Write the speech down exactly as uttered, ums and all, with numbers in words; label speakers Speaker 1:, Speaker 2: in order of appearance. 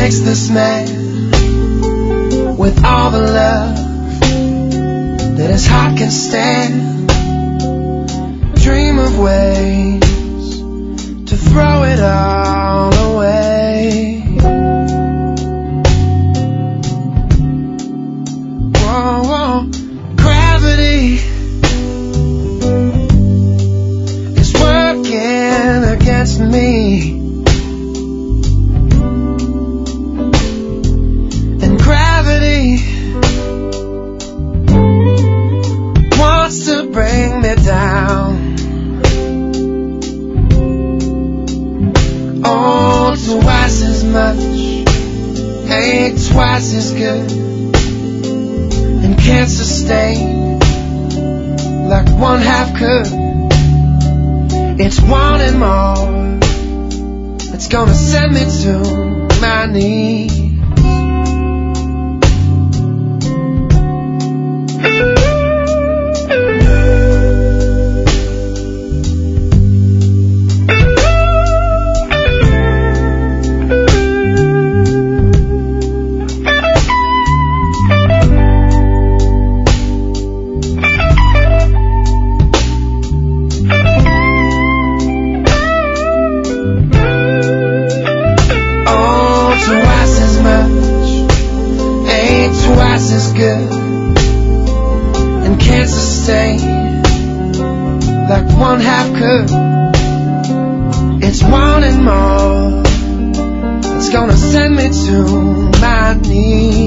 Speaker 1: makes this man with all the love that his heart can stand dream of ways to throw it all away. Whoa, whoa. Gravity is working against me, and gravity wants to bring me down. Oh, twice as much ain't twice as good, and can't sustain like one half could. It's wanting more that's gonna send me to my knees. Like one half could. It's wanting more. It's gonna send me to my knees.